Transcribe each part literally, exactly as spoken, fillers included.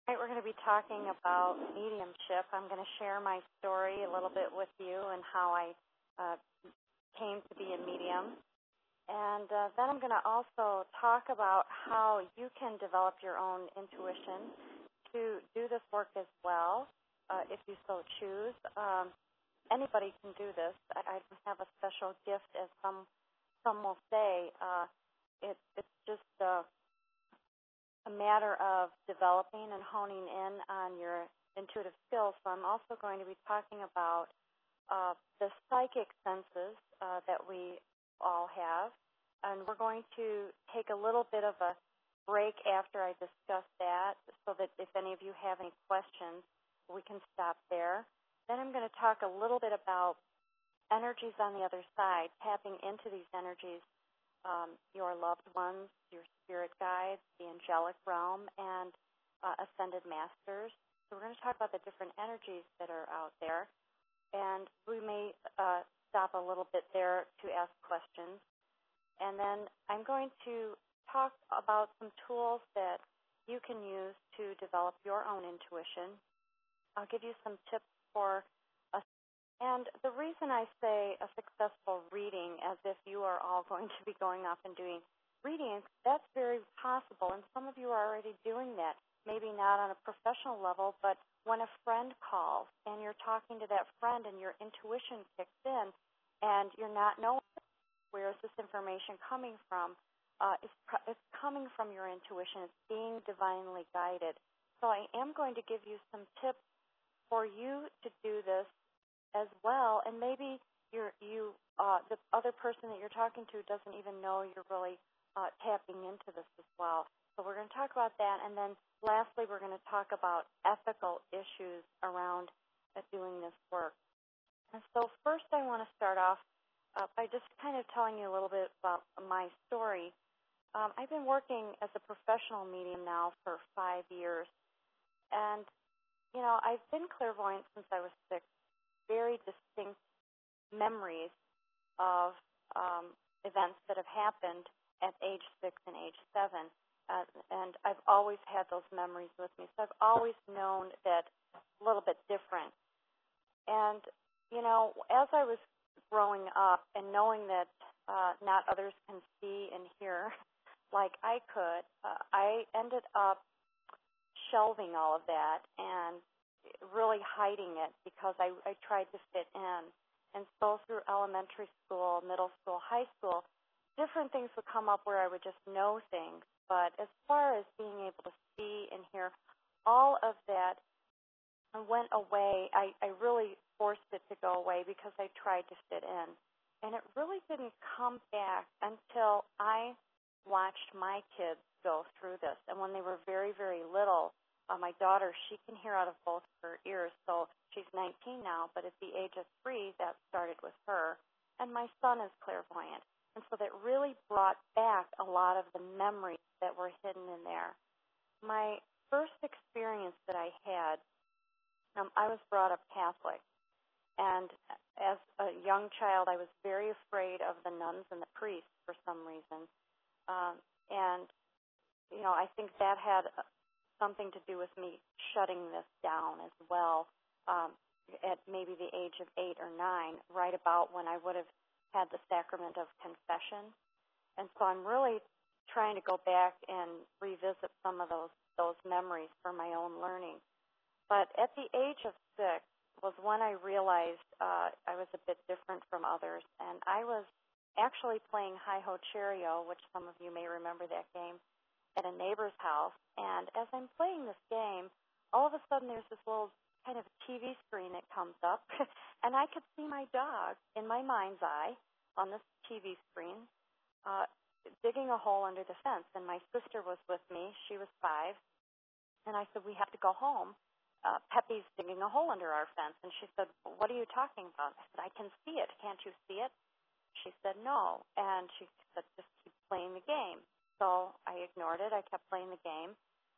Tonight we're going to be talking about mediumship. I'm going to share my story a little bit with you and how I uh, came to be a medium. And uh, then I'm going to also talk about how you can develop your own intuition to do this work as well, uh, if you so choose. Um, anybody can do this. I, I have a special gift, as some some will say. Uh, it, it's just uh, a matter of developing and honing in on your intuitive skills. So I'm also going to be talking about uh, the psychic senses uh, that we all have. And we're going to take a little bit of a break after I discuss that so that if any of you have any questions, we can stop there. Then I'm going to talk a little bit about energies on the other side, tapping into these energies, um, your loved ones, your spirit guides, the angelic realm, and uh, ascended masters. So we're going to talk about the different energies that are out there. And we may uh, stop a little bit there to ask questions. And then I'm going to talk about some tools that you can use to develop your own intuition. I'll give you some tips for a, and the reason I say a successful reading, as if you are all going to be going off and doing readings, that's very possible, and some of you are already doing that. Maybe not on a professional level, but when a friend calls and you're talking to that friend and your intuition kicks in and you're not knowing where is this information coming from, uh, it's, it's coming from your intuition. It's being divinely guided. So I am going to give you some tips for you to do this as well, and maybe you're, you, uh, the other person that you're talking to doesn't even know you're really uh, tapping into this as well. So we're going to talk about that, and then lastly, we're going to talk about ethical issues around uh, doing this work. And so first I want to start off uh, by just kind of telling you a little bit about my story. Um, I've been working as a professional medium now for five years, and, you know, I've been clairvoyant since I was six, very distinct memories of um, events that have happened at age six and age seven. Uh, and I've always had those memories with me. So I've always known that a little bit different. And, you know, as I was growing up and knowing that uh, not others can see and hear like I could, uh, I ended up shelving all of that and really hiding it because I, I tried to fit in. And so through elementary school, middle school, high school, different things would come up where I would just know things. But as far as being able to see and hear, all of that went away. I, I really forced it to go away because I tried to fit in. And it really didn't come back until I watched my kids go through this. And when they were very, very little, uh, my daughter, she can hear out of both her ears. So she's nineteen now, but at the age of three, that started with her. And my son is clairvoyant. And so that really brought back a lot of the memories that were hidden in there. My first experience that I had, um, I was brought up Catholic. And as a young child, I was very afraid of the nuns and the priests for some reason. Um, and, you know, I think that had something to do with me shutting this down as well um, at maybe the age of eight or nine, right about when I would have had the sacrament of confession. And so I'm really trying to go back and revisit some of those those memories for my own learning. But at the age of six was when I realized uh, I was a bit different from others. And I was actually playing Hi-Ho Cherry-O, which some of you may remember that game, at a neighbor's house. And as I'm playing this game, all of a sudden there's this little kind of T V screen that comes up, and I could see my dog in my mind's eye on this T V screen uh, digging a hole under the fence. And my sister was with me. She was five. And I said, we have to go home. Uh, Peppy's digging a hole under our fence. And she said, what are you talking about? I said, I can see it. Can't you see it? She said, no. And she said, just keep playing the game. So I ignored it. I kept playing the game.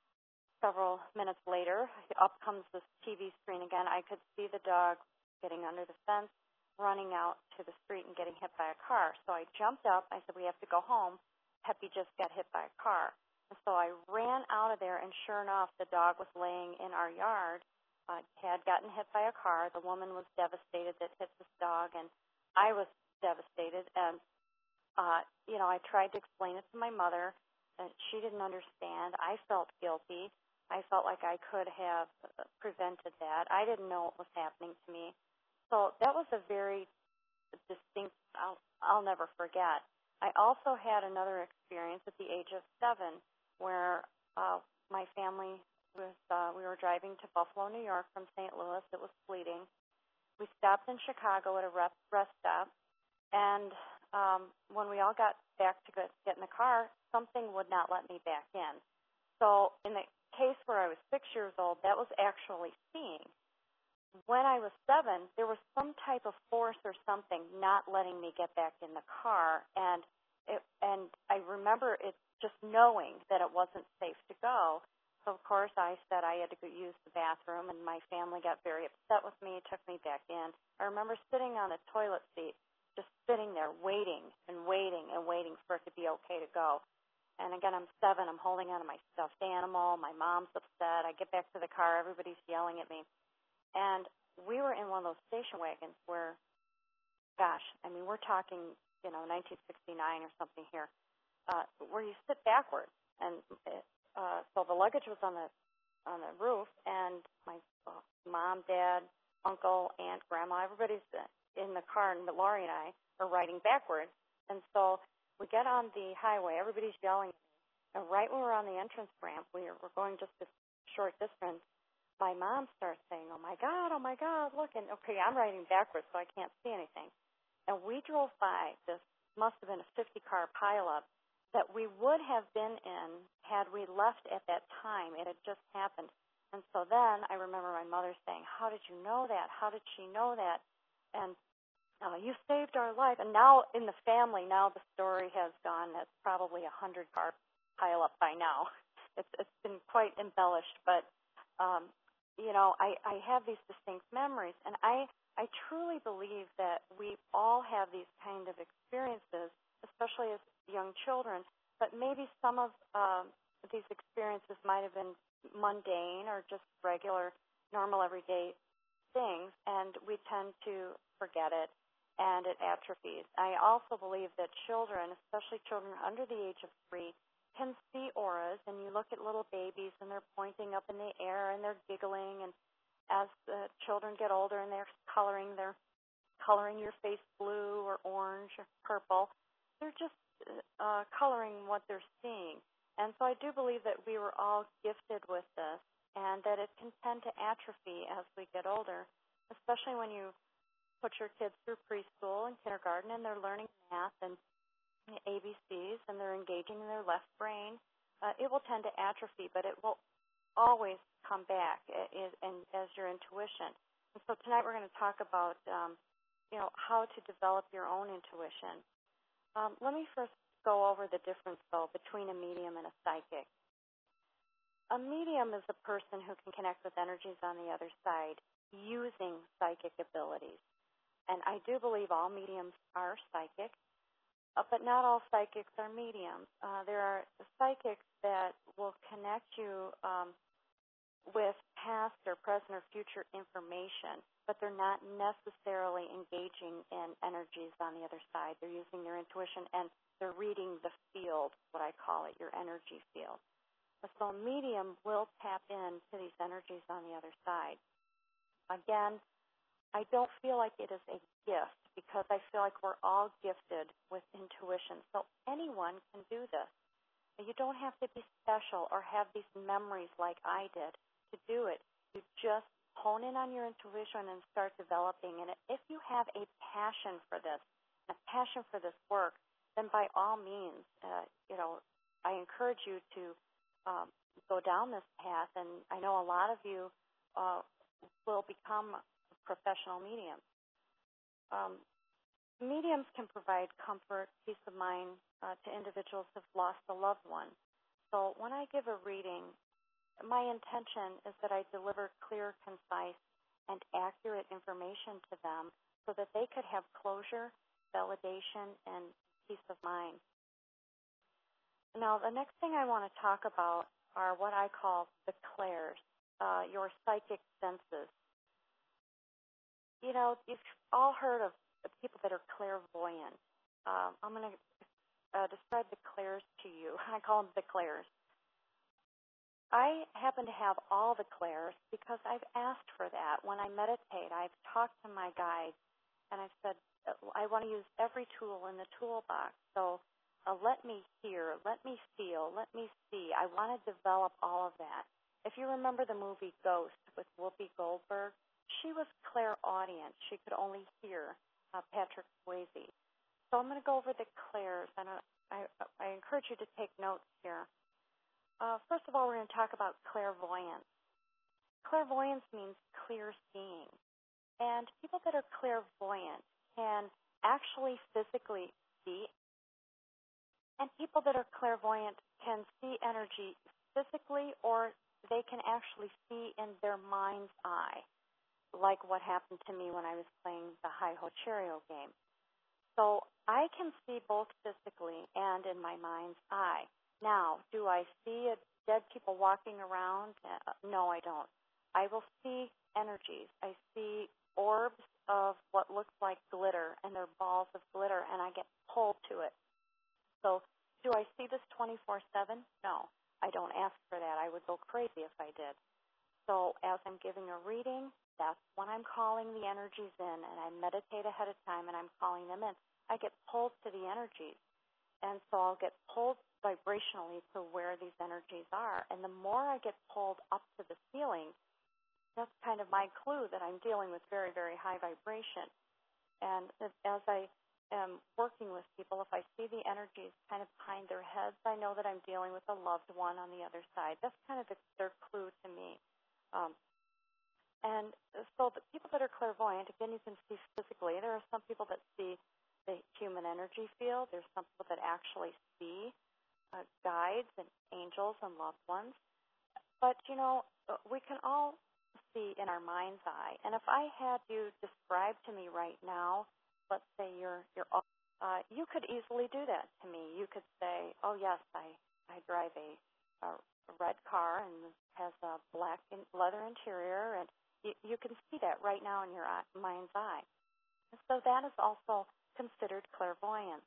Several minutes later, up comes this T V screen again. I could see the dog getting under the fence, running out to the street and getting hit by a car. So I jumped up. I said, we have to go home. Peppy just got hit by a car. And so I ran out of there, and sure enough, the dog was laying in our yard, uh, had gotten hit by a car. The woman was devastated that hit this dog, and I was devastated. And, uh, you know, I tried to explain it to my mother, and she didn't understand. I felt guilty. I felt like I could have prevented that. I didn't know what was happening to me. So that was a very distinct, I'll, I'll never forget. I also had another experience at the age of seven where uh, my family was, uh, we were driving to Buffalo, New York from Saint Louis. It was fleeting. We stopped in Chicago at a rest, rest stop, and um, when we all got back to get, get in the car, something would not let me back in. So in the case where I was six years old, that was actually seeing. When I was seven, there was some type of force or something not letting me get back in the car, and it, and I remember it just knowing that it wasn't safe to go. So, of course, I said I had to go use the bathroom, and my family got very upset with me, took me back in. I remember sitting on the toilet seat, just sitting there waiting and waiting and waiting for it to be okay to go. And again, I'm seven. I'm holding on to my stuffed animal. My mom's upset. I get back to the car. Everybody's yelling at me. And we were in one of those station wagons where, gosh, I mean, we're talking, you know, nineteen sixty-nine or something here, uh, where you sit backwards. And uh, so the luggage was on the on the roof, and my uh, mom, dad, uncle, aunt, grandma, everybody's in the car, and Laurie and I are riding backwards. And so we get on the highway. Everybody's yelling. And right when we're on the entrance ramp, we are, we're going just a short distance, my mom starts saying, oh, my God, oh, my God, look. And, okay, I'm riding backwards, so I can't see anything. And we drove by this must have been a fifty-car pileup that we would have been in had we left at that time. It had just happened. And so then I remember my mother saying, how did you know that? How did she know that? And uh, you saved our life. And now in the family, now the story has gone, that's probably a hundred-car pileup by now. It's, it's been quite embellished, but um, you know, I, I have these distinct memories, and I, I truly believe that we all have these kind of experiences, especially as young children, but maybe some of um, these experiences might have been mundane or just regular, normal, everyday things, and we tend to forget it, and it atrophies. I also believe that children, especially children under the age of three, can see auras, and you look at little babies and they're pointing up in the air and they're giggling, and as the children get older and they're coloring, they're coloring your face blue or orange or purple. They're just uh, coloring what they're seeing. And so I do believe that we were all gifted with this, and that it can tend to atrophy as we get older, especially when you put your kids through preschool and kindergarten and they're learning math and A B Cs, and they're engaging in their left brain. Uh, it will tend to atrophy, but it will always come back as, as your intuition. And so tonight we're going to talk about, um, you know, how to develop your own intuition. Um, let me first go over the difference, though, between a medium and a psychic. A medium is a person who can connect with energies on the other side using psychic abilities. And I do believe all mediums are psychic. Uh, but not all psychics are mediums. Uh, there are psychics that will connect you um, with past or present or future information, but they're not necessarily engaging in energies on the other side. They're using their intuition, and they're reading the field, what I call it, your energy field. So a medium will tap into these energies on the other side. Again, I don't feel like it is a gift, because I feel like we're all gifted with intuition. So anyone can do this. You don't have to be special or have these memories like I did to do it. You just hone in on your intuition and start developing. And if you have a passion for this, a passion for this work, then by all means, uh, you know, I encourage you to um, go down this path. And I know a lot of you uh, will become professional mediums. Um, mediums can provide comfort, peace of mind uh, to individuals who have lost a loved one. So when I give a reading, my intention is that I deliver clear, concise, and accurate information to them so that they could have closure, validation, and peace of mind. Now, the next thing I want to talk about are what I call the clairs, uh, your psychic senses. You know, you've all heard of the people that are clairvoyant. Um, I'm going to uh, describe the clairs to you. I call them the clairs. I happen to have all the clairs because I've asked for that. When I meditate, I've talked to my guides, and I've said, I want to use every tool in the toolbox. So uh, let me hear, let me feel, let me see. I want to develop all of that. If you remember the movie Ghost with Whoopi Goldberg, she was clairaudient. She could only hear uh, Patrick Swayze. So I'm going to go over the clairs, and I, I, I encourage you to take notes here. Uh, first of all, we're going to talk about clairvoyance. Clairvoyance means clear seeing. And people that are clairvoyant can actually physically see. And people that are clairvoyant can see energy physically, or they can actually see in their mind's eye, like what happened to me when I was playing the Hi-Ho Cheerio game. So I can see both physically and in my mind's eye. Now, do I see dead people walking around? Uh, no, I don't. I will see energies. I see orbs of what looks like glitter, and they're balls of glitter, and I get pulled to it. So do I see this twenty-four seven? No, I don't ask for that. I would go crazy if I did. So as I'm giving a reading, that's when I'm calling the energies in, and I meditate ahead of time, and I'm calling them in. I get pulled to the energies. And so I'll get pulled vibrationally to where these energies are. And the more I get pulled up to the ceiling, that's kind of my clue that I'm dealing with very, very high vibration. And as I am working with people, if I see the energies kind of behind their heads, I know that I'm dealing with a loved one on the other side. That's kind of the, their clue to me. Um, and so the people that are clairvoyant, again, you can see physically. There are some people that see the human energy field. There's some people that actually see uh, guides and angels and loved ones. But, you know, we can all see in our mind's eye. And if I had you describe to me right now, let's say you're, you're uh, you could easily do that to me. You could say, oh, yes, I, I drive a, a red car and has a black in, leather interior, and you, you can see that right now in your eye, mind's eye. And so that is also considered clairvoyance.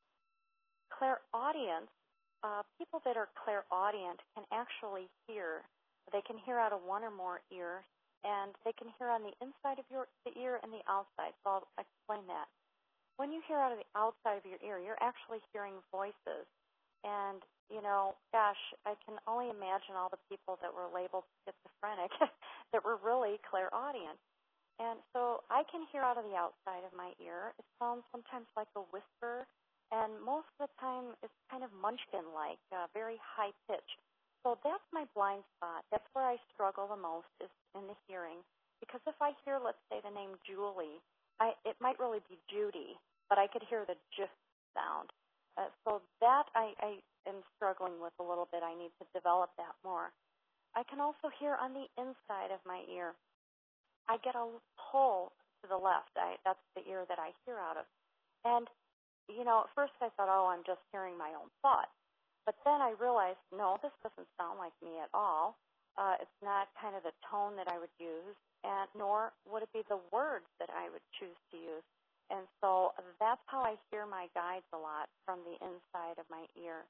Clairaudience, uh, people that are clairaudient can actually hear. They can hear out of one or more ears, and they can hear on the inside of your the ear and the outside. So I'll explain that. When you hear out of the outside of your ear, you're actually hearing voices. And, you know, gosh, I can only imagine all the people that were labeled schizophrenic that were really clairaudient. And so I can hear out of the outside of my ear. It sounds sometimes like a whisper, and most of the time it's kind of munchkin-like, uh, very high pitch. So that's my blind spot. That's where I struggle the most is in the hearing. Because if I hear, let's say, the name Julie, I, it might really be Judy, but I could hear the J sound. Uh, so that I, I am struggling with a little bit. I need to develop that more. I can also hear on the inside of my ear. I get a pull to the left. I, that's the ear that I hear out of. And, you know, at first I thought, oh, I'm just hearing my own thoughts. But then I realized, no, this doesn't sound like me at all. Uh, it's not kind of the tone that I would use, and nor would it be the words that I would choose to use. And so that's how I hear my guides a lot, from the inside of my ear.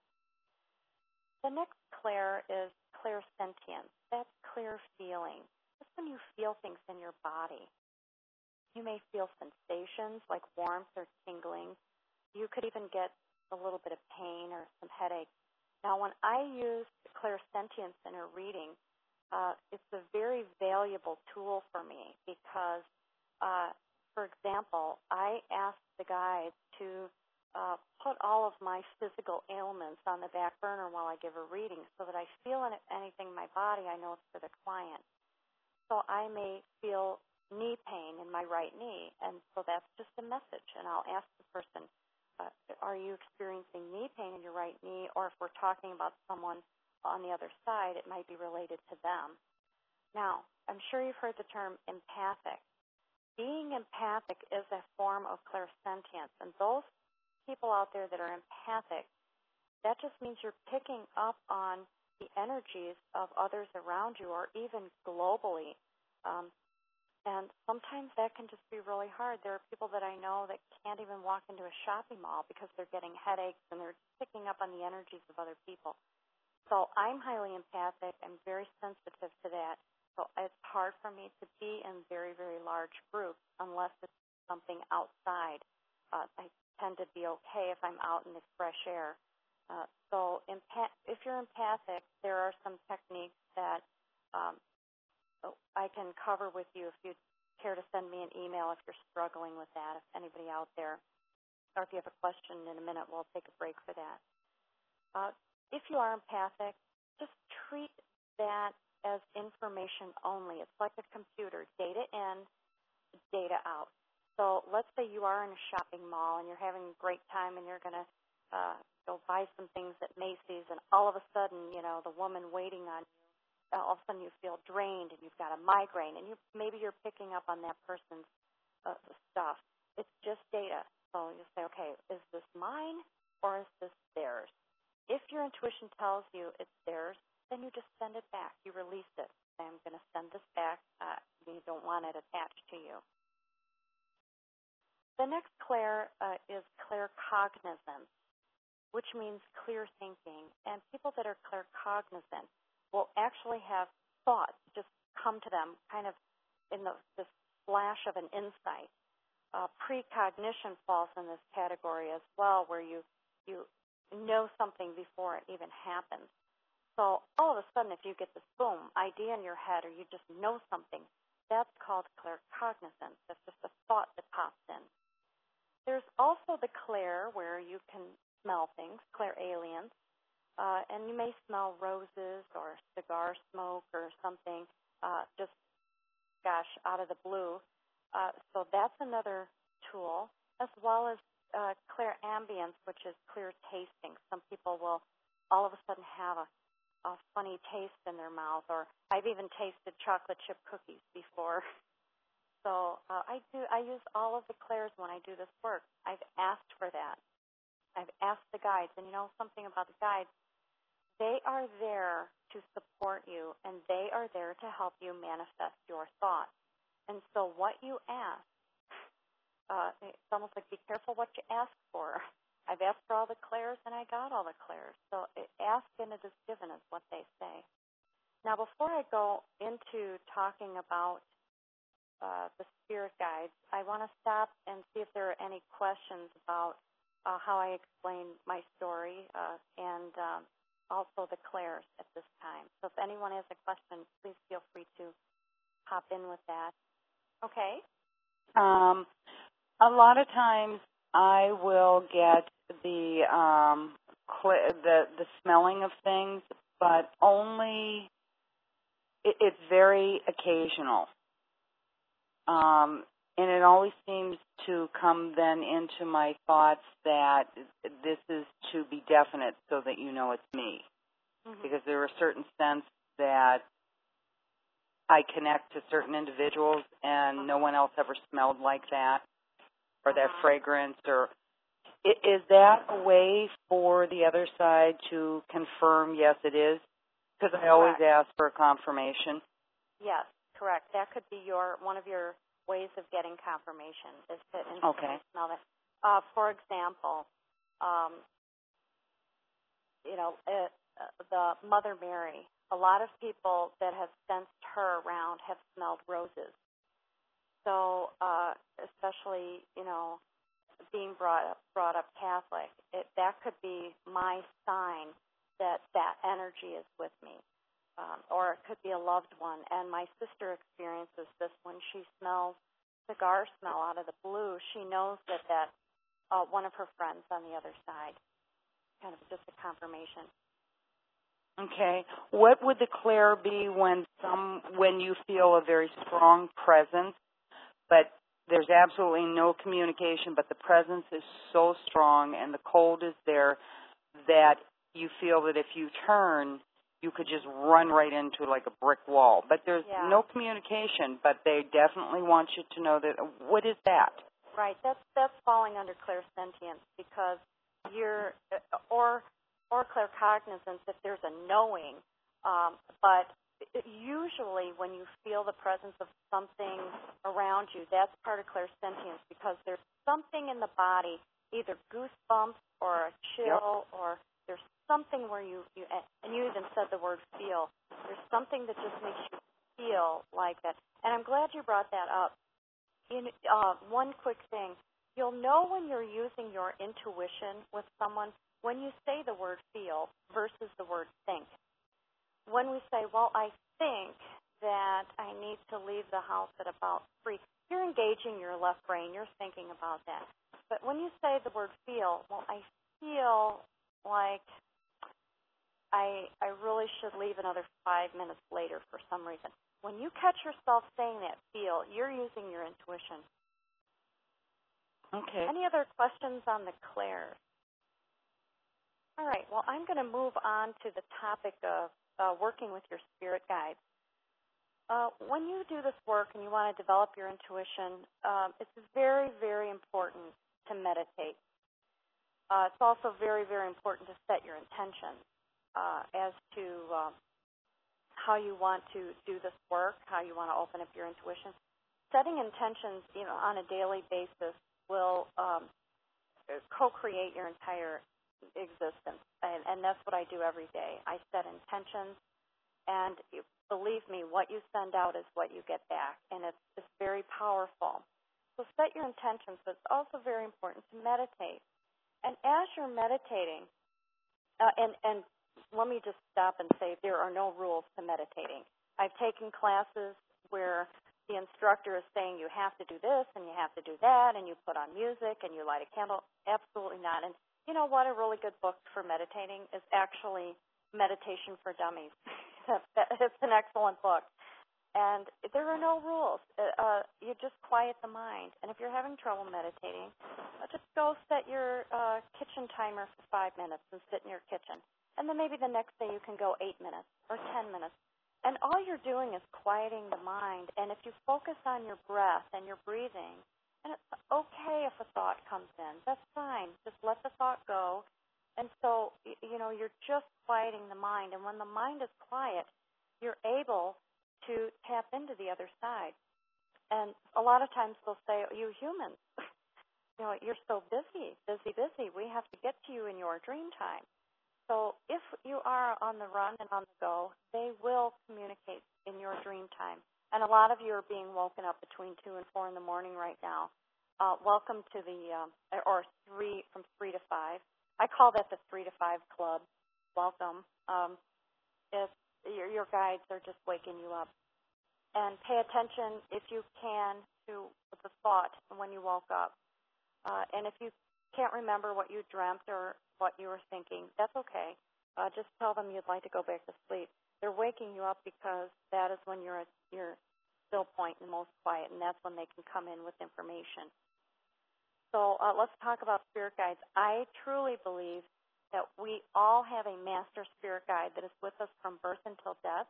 The next clair is clairsentience. That's clear feeling. That's when you feel things in your body. You may feel sensations like warmth or tingling. You could even get a little bit of pain or some headache. Now, when I use clairsentience in a reading, uh, it's a very valuable tool for me because, uh, for example, I ask the guides to uh, put all of my physical ailments on the back burner while I give a reading so that I feel anything in my body, I know it's for the client. So I may feel knee pain in my right knee, and so that's just a message. And I'll ask the person, uh, are you experiencing knee pain in your right knee? Or if we're talking about someone on the other side, it might be related to them. Now, I'm sure you've heard the term empathic. Being empathic is a form of clairsentience, and those people out there that are empathic, that just means you're picking up on the energies of others around you or even globally. Um, and sometimes that can just be really hard. There are people that I know that can't even walk into a shopping mall because they're getting headaches and they're picking up on the energies of other people. So I'm highly empathic. I'm very sensitive to that. So it's hard for me to be in very, very large groups unless it's something outside. Uh, I tend to be okay if I'm out in the fresh air. Uh, so empath- if you're empathic, there are some techniques that um, I can cover with you if you care to send me an email if you're struggling with that, if anybody out there, or if you have a question in a minute, we'll take a break for that. Uh, if you are empathic, just treat that as information only. It's like a computer, data in, data out. So let's say you are in a shopping mall and you're having a great time and you're going to uh, go buy some things at Macy's, and all of a sudden, you know, the woman waiting on you, uh, all of a sudden you feel drained and you've got a migraine, and you maybe you're picking up on that person's uh, stuff. It's just data. So you say, okay, is this mine or is this theirs? If your intuition tells you it's theirs, then you just send it back. You release it. Say, I'm going to send this back. Uh, you don't want it attached to you. The next clair uh, is claircognizance, which means clear thinking. And people that are claircognizant will actually have thoughts just come to them kind of in the, this flash of an insight. Uh, precognition falls in this category as well, where you, you know something before it even happens. So all of a sudden, if you get this boom idea in your head or you just know something, that's called claircognizance. That's just a thought that pops in. There's also the clair, where you can smell things, clairalience, uh, and you may smell roses or cigar smoke or something, uh, just, gosh, out of the blue. Uh, so that's another tool, as well as uh, clairambience, which is clear tasting. Some people will all of a sudden have a, a funny taste in their mouth, or I've even tasted chocolate chip cookies before. So uh, I do. I use all of the clairs when I do this work. I've asked for that. I've asked the guides, and you know something about the guides? They are there to support you, and they are there to help you manifest your thoughts. And so what you ask, uh, it's almost like be careful what you ask for. I've asked for all the clairs, and I got all the clairs. So ask and it is given is what they say. Now, before I go into talking about Uh, the spirit guides, I want to stop and see if there are any questions about uh, how I explain my story uh, and um, also the clairs at this time. So if anyone has a question, please feel free to hop in with that. Okay? Um, a lot of times I will get the um, cl- the the smelling of things, but only it, it's very occasional. Um, and it always seems to come then into my thoughts that this is to be definite so that you know it's me. Mm-hmm. Because there are certain scents that I connect to certain individuals and uh-huh. no one else ever smelled like that or uh-huh. that fragrance. Or is that a way for the other side to confirm, yes, it is? Because I always ask for a confirmation. Yes. Correct. That could be your one of your ways of getting confirmation is to instantly okay. smell it. Uh, for example, um, you know, uh, uh, the Mother Mary. A lot of people that have sensed her around have smelled roses. So, uh, especially, you know, being brought up brought up Catholic, it, that could be my sign that that energy is with me. Um, or it could be a loved one. And my sister experiences this when she smells cigar smell out of the blue. She knows that that's uh, one of her friends on the other side. Kind of just a confirmation. Okay. What would the clair be when some when you feel a very strong presence, but there's absolutely no communication, but the presence is so strong and the cold is there that you feel that if you turn, you could just run right into like a brick wall. But there's yeah. no communication, but they definitely want you to know that. What is that? Right. That's that's falling under clairsentience because you're, or or claircognizance if there's a knowing. Um, but it, usually when you feel the presence of something around you, that's part of clairsentience, because there's something in the body, either goosebumps or a chill, yep. or there's something where you, you, and you even said the word feel, there's something that just makes you feel like that. And I'm glad you brought that up. In, uh, one quick thing, you'll know when you're using your intuition with someone when you say the word feel versus the word think. When we say, well, I think that I need to leave the house at about three, you're engaging your left brain. You're thinking about that. But when you say the word feel, well, I feel like I I really should leave another five minutes later for some reason. When you catch yourself saying that feel, you're using your intuition. Okay. Any other questions on the clairs? All right. Well, I'm going to move on to the topic of uh, working with your spirit guides. Uh, when you do this work and you want to develop your intuition, um, it's very, very important to meditate. Uh, it's also very, very important to set your intention uh, as to um, how you want to do this work, how you want to open up your intuition. Setting intentions, you know, on a daily basis will um, co-create your entire existence, and, and that's what I do every day. I set intentions, and believe me, what you send out is what you get back, and it's, it's very powerful. So set your intentions, but it's also very important to meditate. And as you're meditating, uh, and, and let me just stop and say there are no rules to meditating. I've taken classes where the instructor is saying you have to do this and you have to do that, and you put on music and you light a candle. Absolutely not. And you know what? A really good book for meditating is actually Meditation for Dummies. It's an excellent book. And there are no rules. Uh, you just quiet the mind. And if you're having trouble meditating, uh, just go set your uh, kitchen timer for five minutes and sit in your kitchen. And then maybe the next day you can go eight minutes or ten minutes. And all you're doing is quieting the mind. And if you focus on your breath and your breathing, and it's okay if a thought comes in. That's fine. Just let the thought go. And so, you know, you're just quieting the mind. And when the mind is quiet, you're able to tap into the other side. And a lot of times they'll say, oh, you humans, you know, you're so busy, busy, busy. We have to get to you in your dream time. So if you are on the run and on the go, they will communicate in your dream time. And a lot of you are being woken up between two and four in the morning right now. Uh, welcome to the, um, or three, from three to five. I call that the three to five club. Welcome. Um, if your, your guides are just waking you up. And pay attention, if you can, to the thought when you woke up. Uh, and if you can't remember what you dreamt or what you were thinking, that's okay. Uh, just tell them you'd like to go back to sleep. They're waking you up because that is when you're at your still point and most quiet, and that's when they can come in with information. So uh, let's talk about spirit guides. I truly believe that we all have a master spirit guide that is with us from birth until death.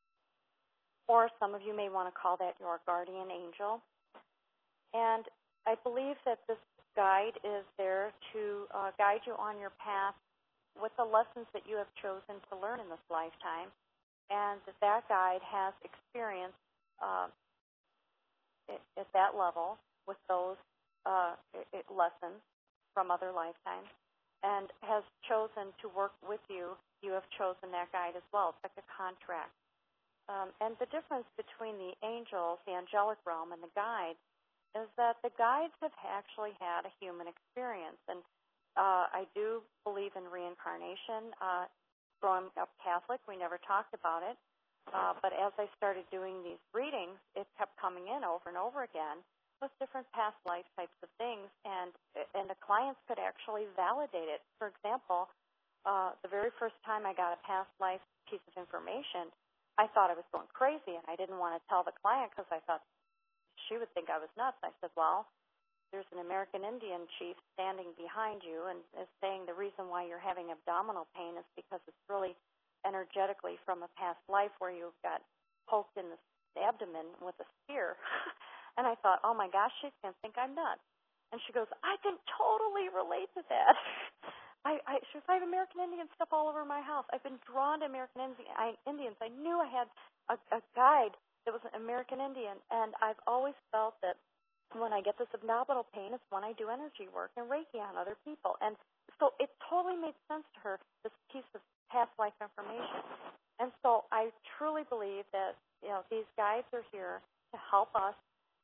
Or some of you may want to call that your guardian angel. And I believe that this guide is there to uh, guide you on your path with the lessons that you have chosen to learn in this lifetime. And that, that guide has experience uh, at, at that level with those uh, it, lessons from other lifetimes and has chosen to work with you. You have chosen that guide as well. It's like a contract. Um, and the difference between the angels, the angelic realm, and the guides is that the guides have actually had a human experience. And uh, I do believe in reincarnation. Uh, growing up Catholic, we never talked about it. Uh, but as I started doing these readings, it kept coming in over and over again with different past life types of things. And, and the clients could actually validate it. For example, uh, the very first time I got a past life piece of information, I thought I was going crazy, and I didn't want to tell the client because I thought she would think I was nuts. I said, well, there's an American Indian chief standing behind you and is saying the reason why you're having abdominal pain is because it's really energetically from a past life where you got poked in the abdomen with a spear. And I thought, oh, my gosh, she's going to think I'm nuts. And she goes, I can totally relate to that. I, I, she goes, I have American Indian stuff all over my house. I've been drawn to American Indi- I, Indians. I knew I had a, a guide that was an American Indian, and I've always felt that when I get this abdominal pain, it's when I do energy work and Reiki on other people. And so it totally made sense to her, this piece of past life information. And so I truly believe that, you know, these guides are here to help us,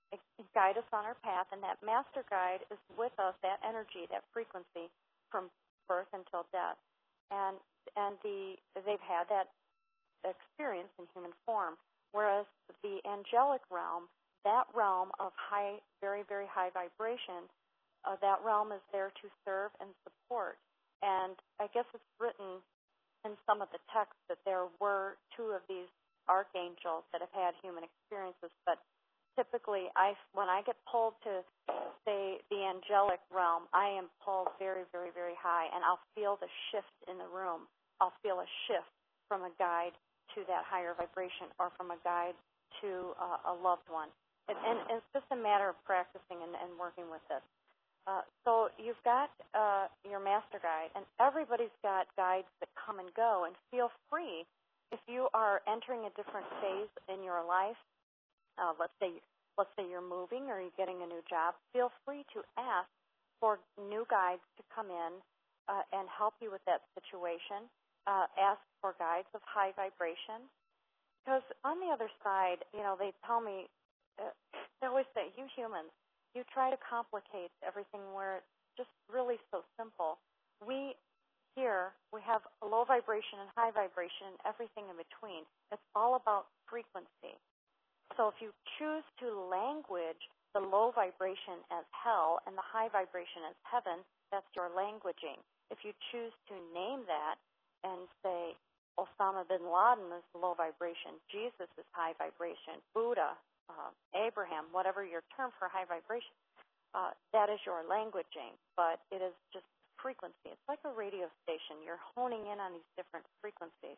guide us on our path, and that master guide is with us, that energy, that frequency from birth until death. And and the they've had that experience in human form, whereas the angelic realm, that realm of high, very, very high vibration, uh, that realm is there to serve and support. And I guess it's written in some of the texts that there were two of these archangels that have had human experiences, but typically, I, when I get pulled to, say, the angelic realm, I am pulled very, very, very high, and I'll feel the shift in the room. I'll feel a shift from a guide to that higher vibration or from a guide to uh, a loved one. And, and it's just a matter of practicing and, and working with this. Uh, so you've got uh, your master guide, and everybody's got guides that come and go, and feel free if you are entering a different phase in your life. Uh, let's say let's say you're moving or you're getting a new job, feel free to ask for new guides to come in uh, and help you with that situation. Uh, ask for guides of high vibration. Because on the other side, you know, they tell me, uh, they always say, you humans, you try to complicate everything where it's just really so simple. We here, we have low vibration and high vibration and everything in between. It's all about frequency. So if you choose to language the low vibration as hell and the high vibration as heaven, that's your languaging. If you choose to name that and say Osama bin Laden is low vibration, Jesus is high vibration, Buddha, uh, Abraham, whatever your term for high vibration, uh, that is your languaging. But it is just frequency. It's like a radio station. You're honing in on these different frequencies.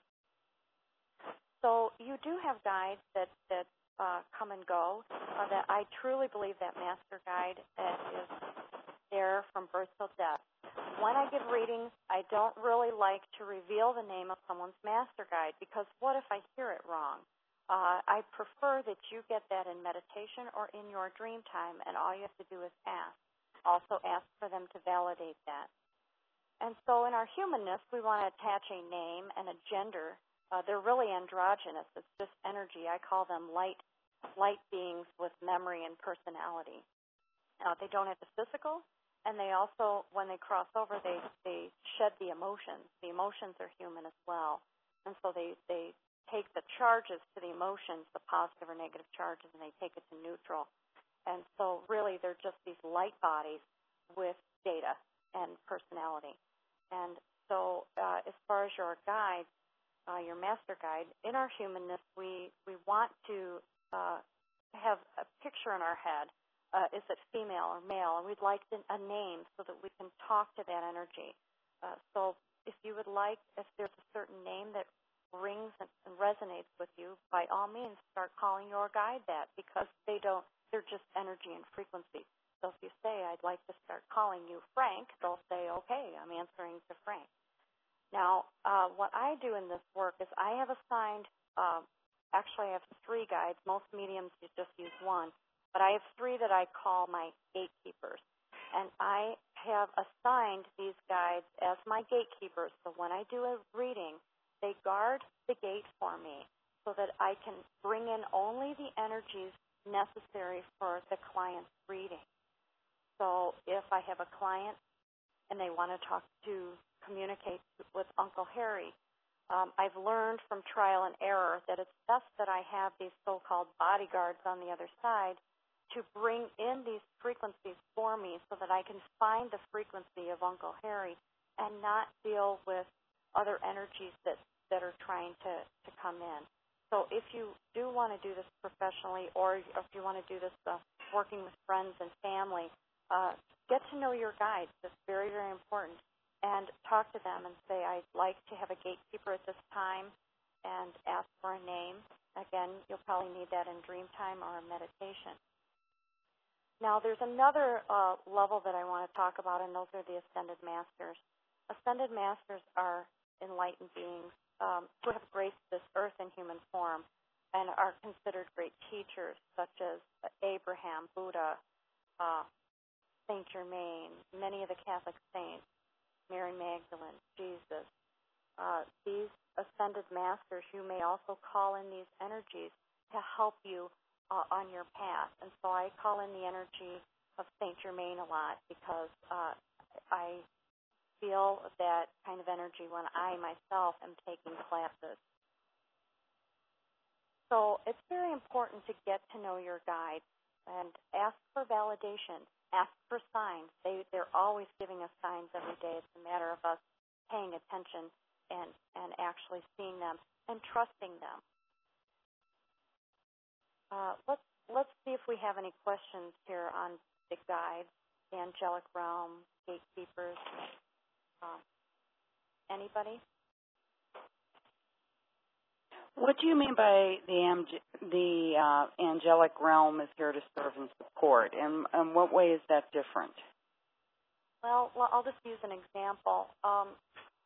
So you do have guides that, that Uh, come and go, uh, that I truly believe that master guide that is there from birth till death. When I give readings, I don't really like to reveal the name of someone's master guide, because what if I hear it wrong? Uh, I prefer that you get that in meditation or in your dream time, and all you have to do is ask. Also ask for them to validate that. And so in our humanness, we want to attach a name and a gender. Uh, they're really androgynous. It's just energy. I call them light light beings with memory and personality. Uh, they don't have the physical, and they also, when they cross over, they, they shed the emotions. The emotions are human as well. And so they, they take the charges to the emotions, the positive or negative charges, and they take it to neutral. And so really they're just these light bodies with data and personality. And so uh, as far as your guide, Uh, your master guide, in our humanness, we, we want to uh, have a picture in our head. Uh, is it female or male? And we'd like a name so that we can talk to that energy. Uh, so if you would like, if there's a certain name that rings and, and resonates with you, by all means, start calling your guide that, because they don't, they're just energy and frequency. So if you say, I'd like to start calling you Frank, they'll say, okay, I'm answering to Frank. Now, uh, what I do in this work is I have assigned, uh, actually I have three guides. Most mediums just use one, but I have three that I call my gatekeepers. And I have assigned these guides as my gatekeepers. So when I do a reading, they guard the gate for me so that I can bring in only the energies necessary for the client's reading. So if I have a client and they want to talk to, communicate with Uncle Harry, um, I've learned from trial and error that it's best that I have these so-called bodyguards on the other side to bring in these frequencies for me so that I can find the frequency of Uncle Harry and not deal with other energies that, that are trying to, to come in. So if you do want to do this professionally, or if you want to do this uh, working with friends and family, uh, get to know your guides. It's very, very important. And talk to them and say, I'd like to have a gatekeeper at this time, and ask for a name. Again, you'll probably need that in dream time or in meditation. Now, there's another uh, level that I want to talk about, and those are the Ascended Masters. Ascended masters are enlightened beings um, who have graced this earth in human form and are considered great teachers, such as Abraham, Buddha, uh, Saint Germain, many of the Catholic saints, Mary Magdalene, Jesus. Uh, these ascended masters, you may also call in these energies to help you uh, on your path. And so I call in the energy of Saint Germain a lot because uh, I feel that kind of energy when I myself am taking classes. So it's very important to get to know your guide and ask for validation, ask for signs. They, they're always giving us signs every day. It's a matter of us paying attention and, and actually seeing them and trusting them. Uh, let's, let's see if we have any questions here on the guides, the angelic realm, gatekeepers. Uh, anybody? What do you mean by the ang- the uh, angelic realm is here to serve and support, and, and what way is that different? Well, well I'll just use an example. Um,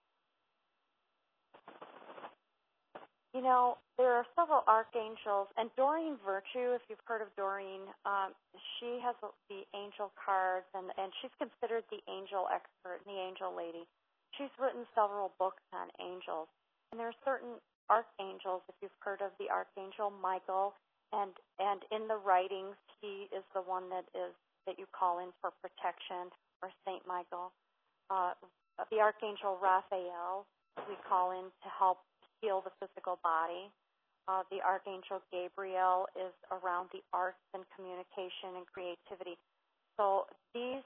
you know, there are several archangels, and Doreen Virtue, if you've heard of Doreen, um, she has the angel cards, and, and she's considered the angel expert and the angel lady. She's written several books on angels, and there are certain archangels, if you've heard of the archangel Michael, and and in the writings he is the one that is that you call in for protection, or Saint Michael. Uh, the archangel Raphael we call in to help heal the physical body. Uh, the archangel Gabriel is around the arts and communication and creativity. So these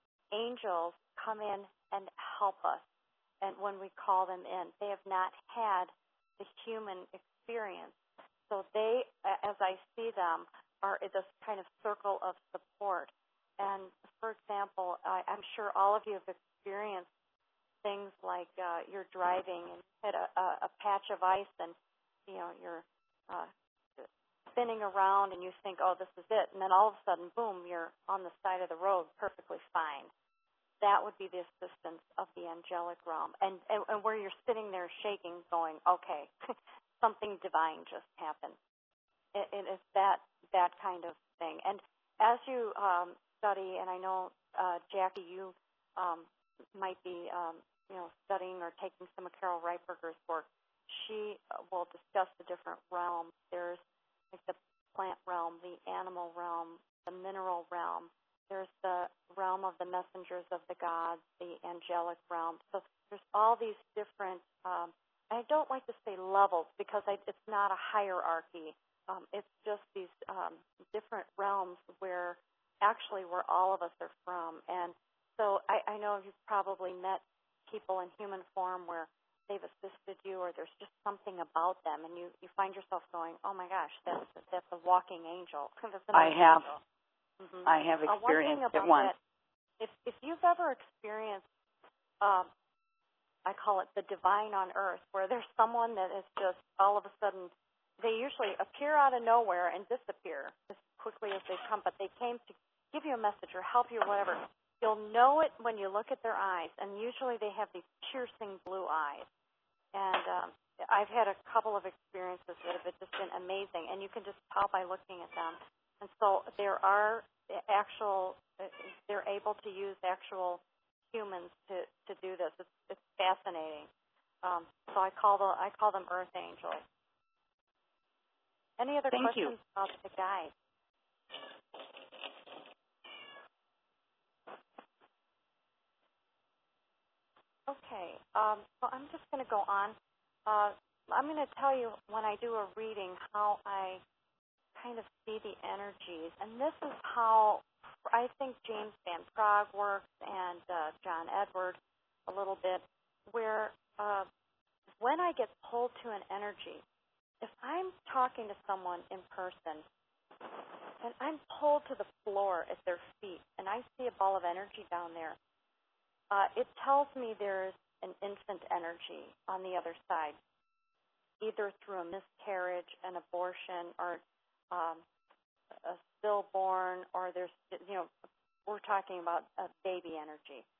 angels come in and help us, and when we call them in, they have not had the human experience. So they, as I see them, are this kind of circle of support. And for example, I, I'm sure all of you have experienced things like uh, you're driving and hit a, a, a patch of ice, and you know you're uh, spinning around, and you think, "Oh, this is it," and then all of a sudden, boom, you're on the side of the road, perfectly fine. That would be the assistance of the angelic realm, and, and, and where you're sitting there shaking, going, okay, something divine just happened. It, it is that that kind of thing. And as you um, study, and I know, uh, Jackie, you um, might be um, you know, studying or taking some of Carol Reitberger's work, she will discuss the different realms. There's like the plant realm, the animal realm, the mineral realm. There's the realm of the messengers of the gods, the angelic realm. So there's all these different, um, I don't like to say levels because I, it's not a hierarchy. Um, it's just these um, different realms where actually where all of us are from. And so I, I know you've probably met people in human form where they've assisted you, or there's just something about them, and you, you find yourself going, oh my gosh, that's, that's a walking angel. That's I have. Angel. Mm-hmm. I have experienced uh, it once. That, if, if you've ever experienced, um, I call it the divine on earth, where there's someone that is just all of a sudden, they usually appear out of nowhere and disappear as quickly as they come, but they came to give you a message or help you or whatever. You'll know it when you look at their eyes, and usually they have these piercing blue eyes. And um, I've had a couple of experiences that have just been amazing, and you can just tell by looking at them. And so there are actual, they're able to use actual humans to, to do this. It's, it's fascinating. Um, so I call the I call them Earth Angels. Any other Thank questions you. about the guide? Okay. Um, so I'm just going to go on. Uh, I'm going to tell you when I do a reading how I kind of see the energies. And this is how I think James Van Praagh works, and uh, John Edwards a little bit, where uh, when I get pulled to an energy, if I'm talking to someone in person and I'm pulled to the floor at their feet and I see a ball of energy down there, uh, it tells me there's an infant energy on the other side, either through a miscarriage, an abortion, or um, a stillborn, or there's, you know, we're talking about a baby energy.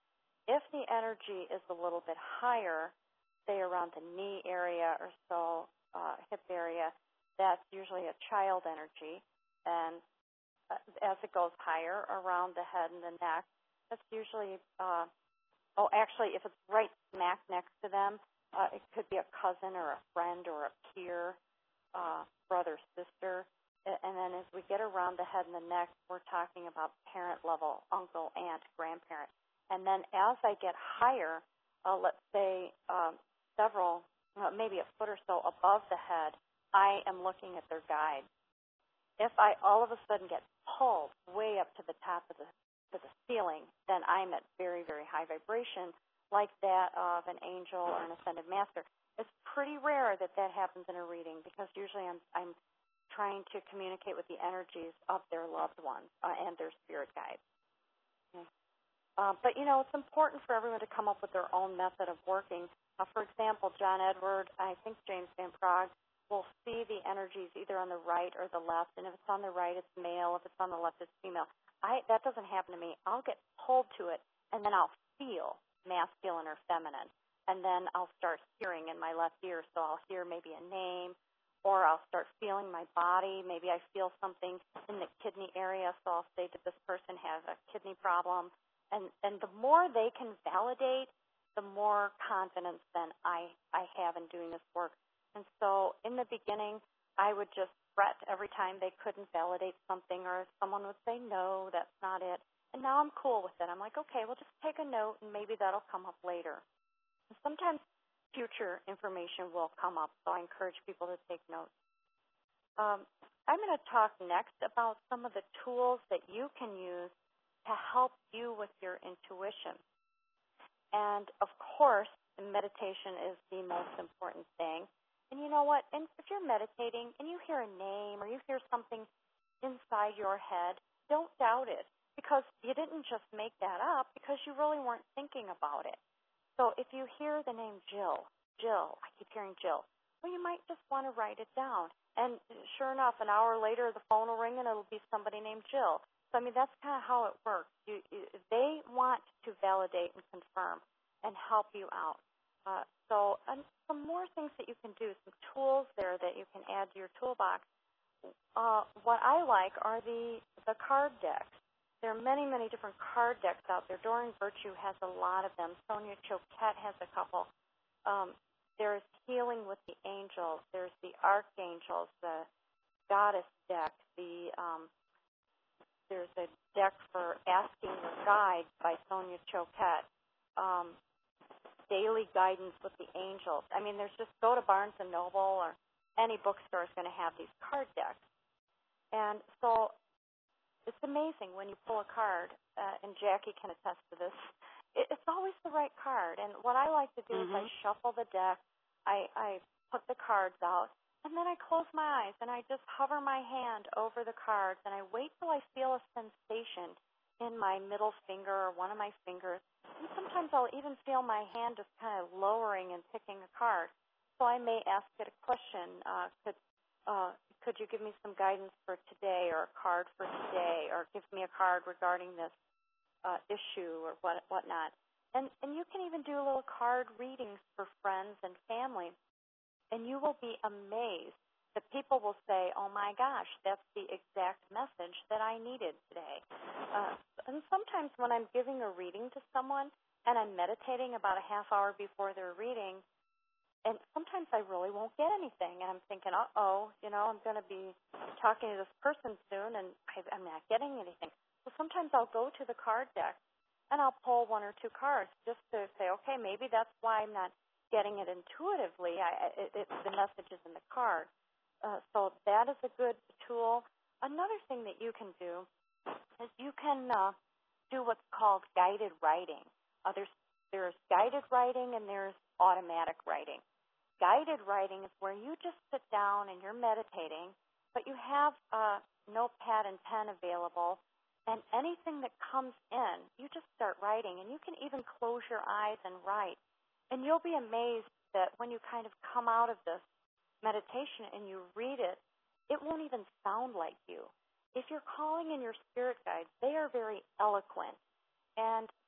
if the energy is a little bit higher, say around the knee area or so, uh, hip area, that's usually a child energy. And uh, as it goes higher around the head and the neck, that's usually, uh, oh, actually, if it's right smack next to them, uh, it could be a cousin or a friend or a peer, uh, brother, sister. And then as we get around the head and the neck, we're talking about parent level, uncle, aunt, grandparent. And then as I get higher, uh, let's say um, several, uh, maybe a foot or so above the head, I am looking at their guide. If I all of a sudden get pulled way up to the top of the to the ceiling, then I'm at very, very high vibration, like that of an angel or an ascended master. It's pretty rare that that happens in a reading because usually I'm I'm trying to communicate with the energies of their loved ones uh, and their spirit guides. Okay. Uh, but, you know, it's important for everyone to come up with their own method of working. Uh, for example, John Edward, I think James Van Praagh, will see the energies either on the right or the left, and if it's on the right, it's male. If it's on the left, it's female. I, that doesn't happen to me. I'll get pulled to it, and then I'll feel masculine or feminine, and then I'll start hearing in my left ear, so I'll hear maybe a name, or I'll start feeling my body. Maybe I feel something in the kidney area, so I'll say, did this person have a kidney problem? And, and the more they can validate, the more confidence then I, I have in doing this work. And so in the beginning, I would just fret every time they couldn't validate something, or someone would say, no, that's not it. And now I'm cool with it. I'm like, okay, well, just take a note, and maybe that'll come up later. And sometimes future information will come up, so I encourage people to take notes. Um, I'm going to talk next about some of the tools that you can use to help you with your intuition. And, of course, meditation is the most important thing. And you know what? And if you're meditating and you hear a name or you hear something inside your head, don't doubt it, because you didn't just make that up because you really weren't thinking about it. So if you hear the name Jill, Jill, I keep hearing Jill, well, you might just want to write it down. And sure enough, an hour later, the phone will ring and it'll be somebody named Jill. So, I mean, that's kind of how it works. You, you, they want to validate and confirm and help you out. Uh, so um, some more things that you can do, some tools there that you can add to your toolbox. Uh, what I like are the, the card decks. There are many, many different card decks out there. Doreen Virtue has a lot of them. Sonia Choquette has a couple. Um, there's Healing with the Angels. There's the Archangels, the Goddess deck. The um, There's a deck for Asking Your Guide by Sonia Choquette. Um, Daily Guidance with the Angels. I mean, there's just go to Barnes and Noble or any bookstore is going to have these card decks. And so it's amazing when you pull a card, uh, and Jackie can attest to this, it, it's always the right card. And what I like to do mm-hmm. is I shuffle the deck, I, I put the cards out, and then I close my eyes and I just hover my hand over the cards and I wait till I feel a sensation in my middle finger or one of my fingers. And sometimes I'll even feel my hand just kind of lowering and picking a card. So I may ask it a question. Uh, could uh, could you give me some guidance for today, or a card for today, or give me a card regarding this uh, issue or what whatnot? And and you can even do little card readings for friends and family, and you will be amazed that people will say, oh, my gosh, that's the exact message that I needed today. Uh, and sometimes when I'm giving a reading to someone and I'm meditating about a half hour before their reading, and sometimes I really won't get anything, and I'm thinking, uh-oh, you know, I'm going to be talking to this person soon, and I, I'm not getting anything. So sometimes I'll go to the card deck, and I'll pull one or two cards just to say, okay, maybe that's why I'm not getting it intuitively. I, it, it, the message is in the card. Uh, so that is a good tool. Another thing that you can do is you can uh, do what's called guided writing. Uh, there's, there's guided writing and there's automatic writing. Guided writing is where you just sit down and you're meditating, but you have a notepad and pen available, and anything that comes in, you just start writing, and you can even close your eyes and write. And you'll be amazed that when you kind of come out of this meditation and you read it, it won't even sound like you. If you're calling in your spirit guides, they are very eloquent. And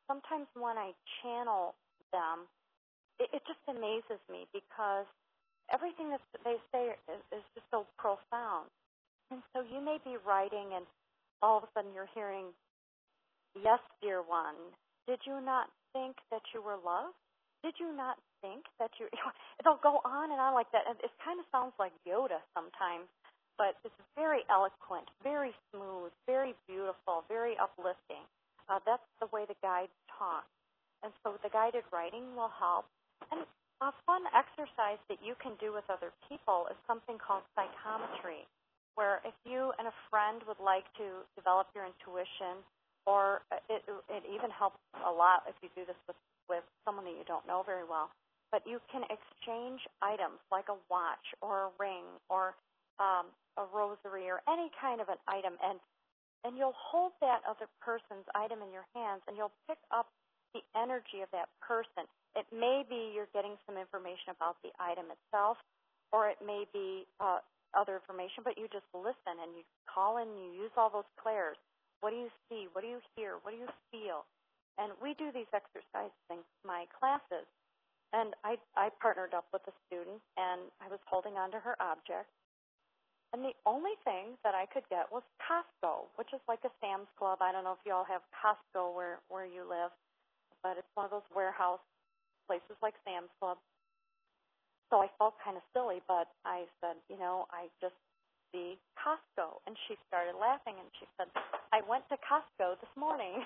sometimes when I channel them, it, it just amazes me because everything that they say is, is just so profound. And so you may be writing, and all of a sudden you're hearing, "Yes, dear one, did you not think that you were loved? Did you not think that you..." It'll go on and on like that. And it kind of sounds like Yoda sometimes, but it's very eloquent, very smooth, very beautiful, very uplifting. Uh, that's the way the guides talk. And so the guided writing will help. And a fun exercise that you can do with other people is something called psychometry, where if you and a friend would like to develop your intuition, or it, it even helps a lot if you do this with, with someone that you don't know very well, but you can exchange items like a watch or a ring or um, a rosary or any kind of an item, and and you'll hold that other person's item in your hands, and you'll pick up the energy of that person. It may be you're getting some information about the item itself, or it may be uh, other information, but you just listen and you call in and you use all those clairs. What do you see? What do you hear? What do you feel? And we do these exercises in my classes. And I, I partnered up with a student, and I was holding on to her object. And the only thing that I could get was Costco, which is like a Sam's Club. I don't know if you all have Costco where, where you live, but it's one of those warehouse places like Sam's Club. So I felt kind of silly, but I said, you know, I just see Costco. And she started laughing, and she said, "I went to Costco this morning."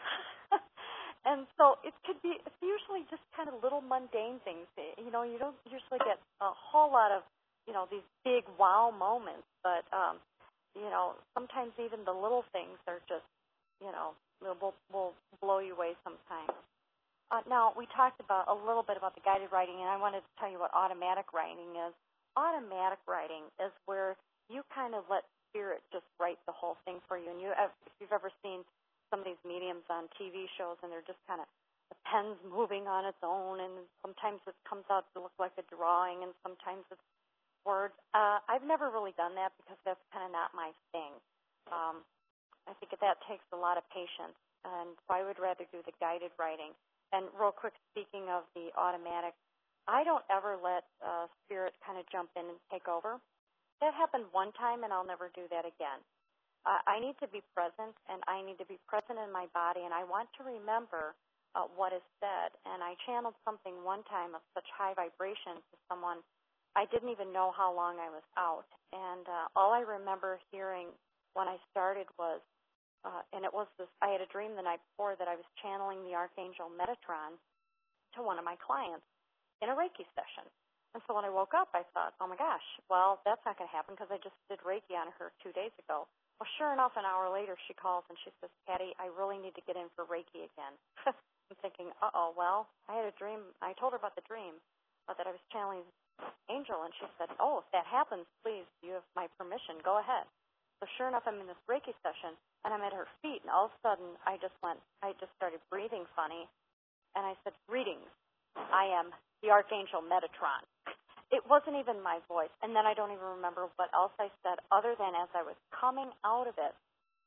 And so it could be, it's usually just kind of little mundane things. You know, you don't usually get a whole lot of, you know, these big wow moments, but, um, you know, sometimes even the little things are just, you know, will, will blow you away sometimes. Uh, now, we talked about a little bit about the guided writing, and I wanted to tell you what automatic writing is. Automatic writing is where you kind of let spirit just write the whole thing for you. And you, if you've ever seen some of these mediums on T V shows, and they're just kind of, the pen's moving on its own, and sometimes it comes out to look like a drawing, and sometimes it's words. Uh, I've never really done that because that's kind of not my thing. Um, I think that takes a lot of patience, and so I would rather do the guided writing. And real quick, speaking of the automatic, I don't ever let uh, spirit kind of jump in and take over. That happened one time, and I'll never do that again. Uh, I need to be present, and I need to be present in my body, and I want to remember uh, what is said. And I channeled something one time of such high vibration to someone. I didn't even know how long I was out. And uh, all I remember hearing when I started was, uh, and it was this, I had a dream the night before that I was channeling the Archangel Metatron to one of my clients in a Reiki session. And so when I woke up, I thought, oh my gosh, well, that's not going to happen because I just did Reiki on her two days ago. Well, sure enough, an hour later, she calls and she says, "Patty, I really need to get in for Reiki again." I'm thinking, uh-oh, well, I had a dream. I told her about the dream uh, that I was channeling Angel, and she said, "Oh, if that happens, please, you have my permission. Go ahead." So sure enough, I'm in this Reiki session, and I'm at her feet, and all of a sudden, I just went, I just started breathing funny, and I said, "Greetings, I am the Archangel Metatron." It wasn't even my voice, and then I don't even remember what else I said other than as I was coming out of it,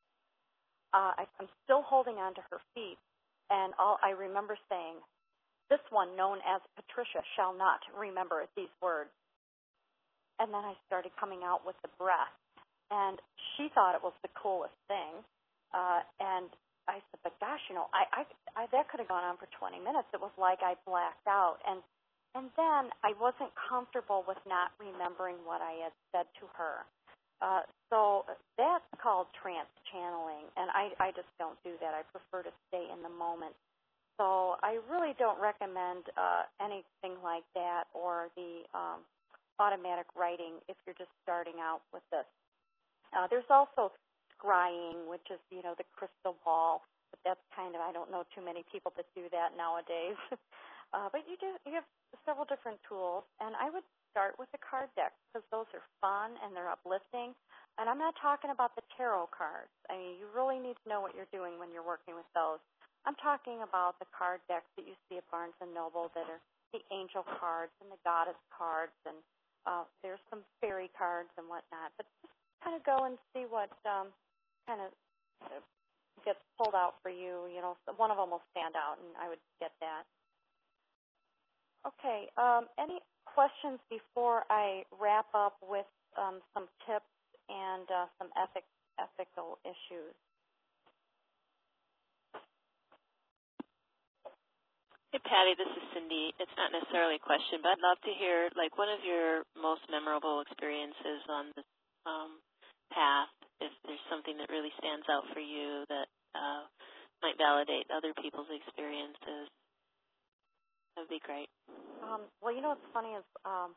uh, I, I'm still holding on to her feet, and all I remember saying, "This one known as Patricia shall not remember these words." And then I started coming out with the breath, and she thought it was the coolest thing, uh, and I said, "But gosh, you know, I, I, I that could have gone on for twenty minutes. It was like I blacked out, and And then I wasn't comfortable with not remembering what I had said to her. Uh, so that's called trance channeling, and I, I just don't do that. I prefer to stay in the moment. So I really don't recommend uh, anything like that or the um, automatic writing if you're just starting out with this. Uh, there's also scrying, which is, you know, the crystal ball, but that's kind of, I don't know too many people that do that nowadays. Uh, but you do, you have several different tools, and I would start with the card deck because those are fun and they're uplifting. And I'm not talking about the tarot cards. I mean, you really need to know what you're doing when you're working with those. I'm talking about the card decks that you see at Barnes and Noble that are the angel cards and the goddess cards, and uh, there's some fairy cards and whatnot. But just kind of go and see what um, kind of gets pulled out for you. You know, one of them will stand out, and I would get that. Okay. Um, any questions before I wrap up with um, some tips and uh, some ethic, ethical issues? Hey, Patty, this is Cindy. It's not necessarily a question, but I'd love to hear, like, one of your most memorable experiences on this um, path, if there's something that really stands out for you that uh, might validate other people's experiences. That would be great. Um, well, you know what's funny is um,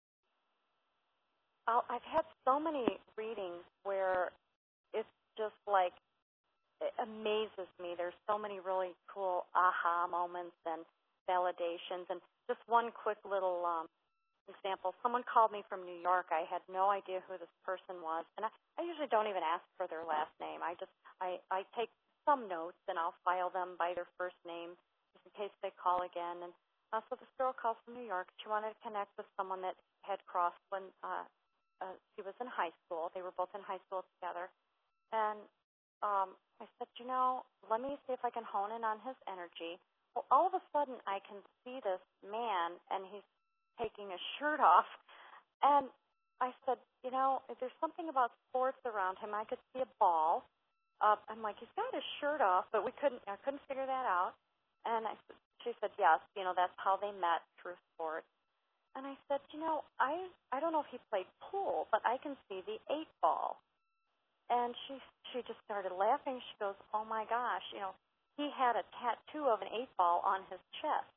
I'll, I've had so many readings where it's just like, it amazes me. There's so many really cool aha moments and validations. And just one quick little um, example. Someone called me from New York. I had no idea who this person was. And I, I usually don't even ask for their last name. I just, I, I take some notes and I'll file them by their first name just in case they call again. And uh, so this girl calls from New York. She wanted to connect with someone that had crossed when uh, uh, she was in high school. They were both in high school together. And Um, I said, you know, let me see if I can hone in on his energy. Well, all of a sudden, I can see this man, and he's taking his shirt off. And I said, you know, if there's something about sports around him, I could see a ball. Uh, I'm like, he's got his shirt off, but we couldn't. I couldn't figure that out. And I, she said, yes, you know, that's how they met through sports. And I said, you know, I I don't know if he played pool, but I can see the eight ball. And she she just started laughing. She goes, oh, my gosh, you know, he had a tattoo of an eight ball on his chest.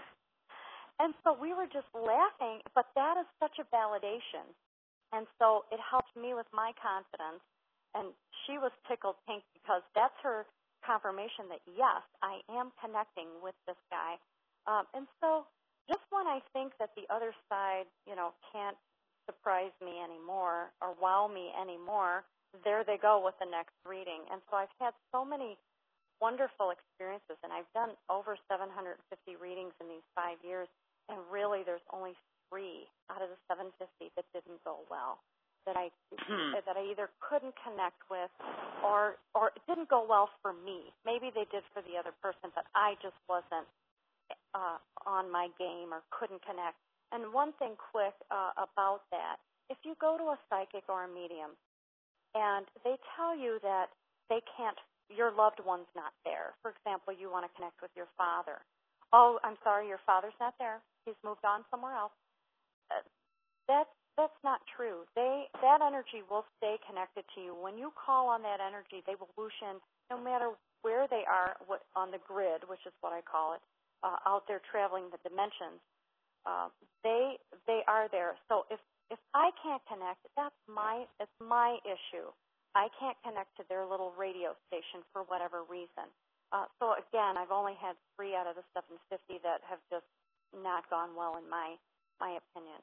And so we were just laughing, but that is such a validation. And so it helped me with my confidence. And she was tickled pink because that's her confirmation that, yes, I am connecting with this guy. Um, and so just when I think that the other side, you know, can't surprise me anymore or wow me anymore, there they go with the next reading. And so I've had so many wonderful experiences, and I've done over seven hundred fifty readings in these five years, and really there's only three out of the seven hundred fifty that didn't go well, that I that I either couldn't connect with or or it didn't go well for me. Maybe they did for the other person, but I just wasn't uh, on my game or couldn't connect. And one thing quick uh, about that, if you go to a psychic or a medium, and they tell you that they can't, your loved one's not there. For example, you want to connect with your father. Oh, I'm sorry, your father's not there. He's moved on somewhere else. Uh, that's, that's not true. They, that energy will stay connected to you. When you call on that energy, they will whoosh in no matter where they are what, on the grid, which is what I call it, uh, out there traveling the dimensions. Uh, they, they are there. So if If I can't connect, that's my it's my issue. I can't connect to their little radio station for whatever reason. Uh, so again, I've only had three out of the seven hundred fifty that have just not gone well in my my opinion.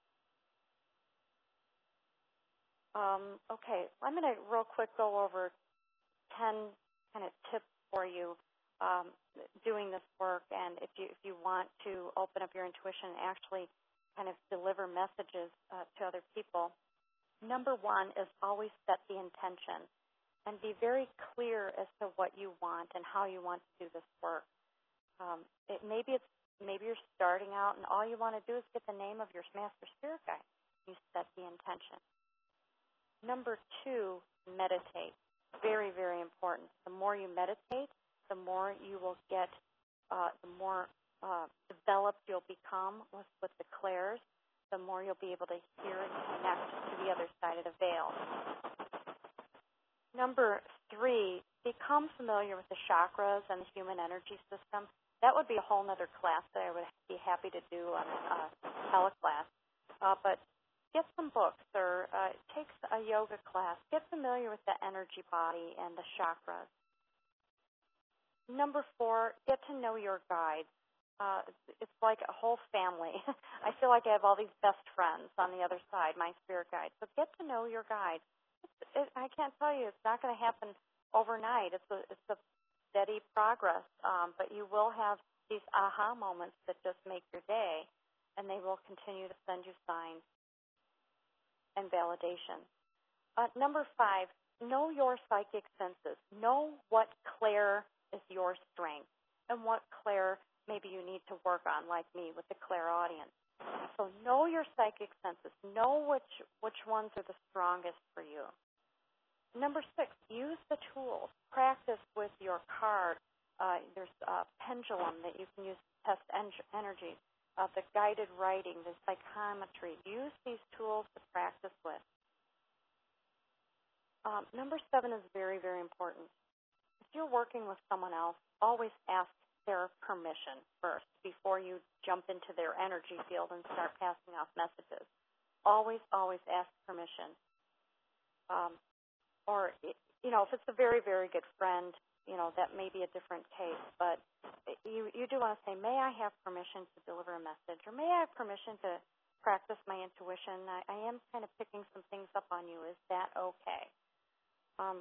Um, okay, I'm going to real quick go over ten kind of tips for you um, doing this work, and if you if you want to open up your intuition and actually kind of deliver messages uh, to other people. Number one is always set the intention and be very clear as to what you want and how you want to do this work. Um, it, maybe it's maybe you're starting out and all you want to do is get the name of your master spirit guide. You set the intention. Number two, meditate. Very, very important. The more you meditate, the more you will get, uh, the more Uh, developed you'll become with, with the clairs, the more you'll be able to hear and connect to the other side of the veil. Number three, become familiar with the chakras and the human energy system. That would be a whole other class that I would be happy to do on a uh, teleclass. Uh, but get some books or uh, take a yoga class. Get familiar with the energy body and the chakras. Number four, get to know your guides. Uh, it's like a whole family. I feel like I have all these best friends on the other side, my spirit guides. So get to know your guides. It, I can't tell you, it's not going to happen overnight. It's a, it's a steady progress, um, but you will have these aha moments that just make your day, and they will continue to send you signs and validation. Uh, number five, know your psychic senses. Know what clair is your strength and what clair maybe you need to work on, like me with the clairaudience. So know your psychic senses. Know which which ones are the strongest for you. Number six, use the tools. Practice with your card. Uh, there's a pendulum that you can use to test en- energy. Uh, the guided writing, the psychometry. Use these tools to practice with. Um, number seven is very, very important. If you're working with someone else, always ask their permission first before you jump into their energy field and start passing off messages. Always, always ask permission. Um, or, you know, if it's a very, very good friend, you know, that may be a different case. But you, you do want to say, may I have permission to deliver a message? Or may I have permission to practice my intuition? I, I am kind of picking some things up on you. Is that okay? Um,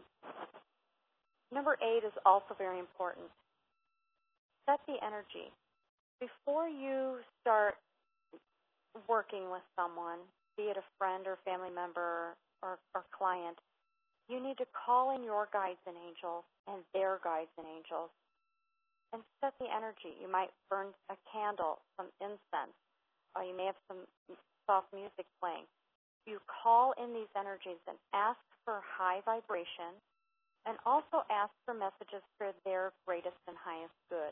number eight is also very important. Set the energy. Before you start working with someone, be it a friend or family member or, or client, you need to call in your guides and angels and their guides and angels and set the energy. You might burn a candle, some incense, or you may have some soft music playing. You call in these energies and ask for high vibration and also ask for messages for their greatest and highest good.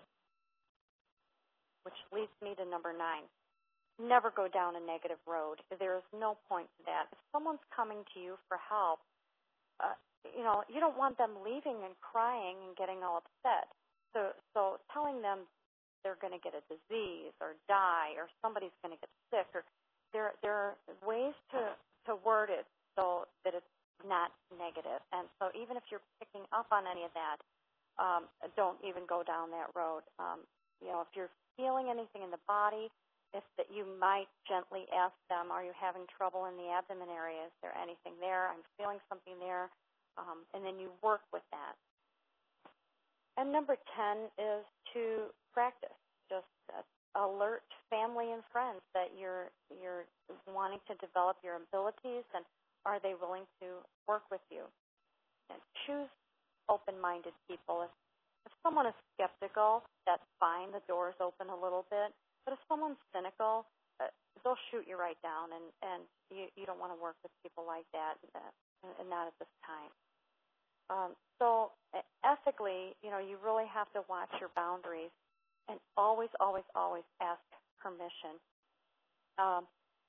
Which leads me to number nine. Never go down a negative road. There is no point to that. If someone's coming to you for help, uh, you know, you don't want them leaving and crying and getting all upset. So, so telling them they're going to get a disease or die or somebody's going to get sick, or there, there are ways to, to word it so that it's not negative. And so even if you're picking up on any of that, um, don't even go down that road. Um, you know, if you're feeling anything in the body, if that you might gently ask them, are you having trouble in the abdomen area? Is there anything there? I'm feeling something there. Um, and then you work with that. And number ten is to practice. Just uh, alert family and friends that you're you're wanting to develop your abilities, and are they willing to work with you? And choose open-minded people. If, if someone is skeptical, that's fine. The door's open a little bit. But if someone's cynical, uh, they'll shoot you right down, and, and you, you don't want to work with people like that, uh, and not at this time. Um, so uh, ethically, you know, you really have to watch your boundaries and always, always, always ask permission. Um,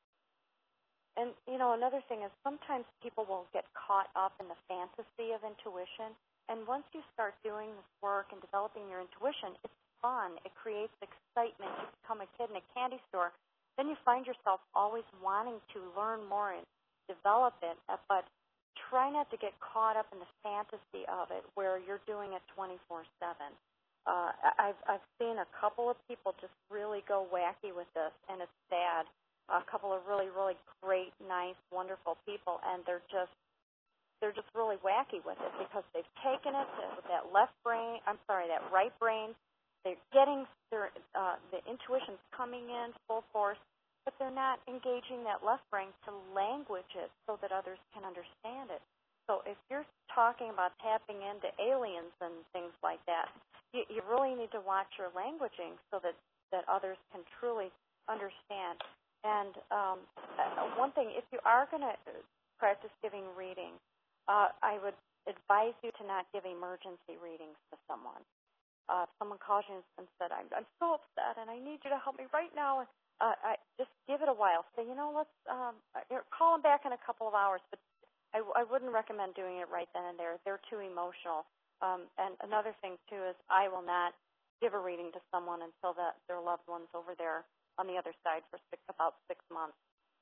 and, you know, another thing is sometimes people will get caught up in the fantasy of intuition, and once you start doing this work and developing your intuition, it's fun. It creates excitement. You become a kid in a candy store. Then you find yourself always wanting to learn more and develop it, but try not to get caught up in the fantasy of it where you're doing it twenty-four seven. Uh, I've, I've seen a couple of people just really go wacky with this, and it's sad. A couple of really, really great, nice, wonderful people, and they're just they're just really wacky with it because they've taken it with that left brain, I'm sorry, that right brain. They're getting their, uh, the intuition's coming in full force, but they're not engaging that left brain to language it so that others can understand it. So if you're talking about tapping into aliens and things like that, you, you really need to watch your languaging so that, that others can truly understand. And um, uh, one thing, if you are going to practice giving readings, uh, I would advise you to not give emergency readings to someone. Uh, if someone calls you and said, I'm, I'm so upset and I need you to help me right now, uh, I, just give it a while. Say, you know, let's um, call them back in a couple of hours, but I, I wouldn't recommend doing it right then and there. They're too emotional. Um, and another thing, too, is I will not give a reading to someone until the, their loved one's over there on the other side for six, about six months.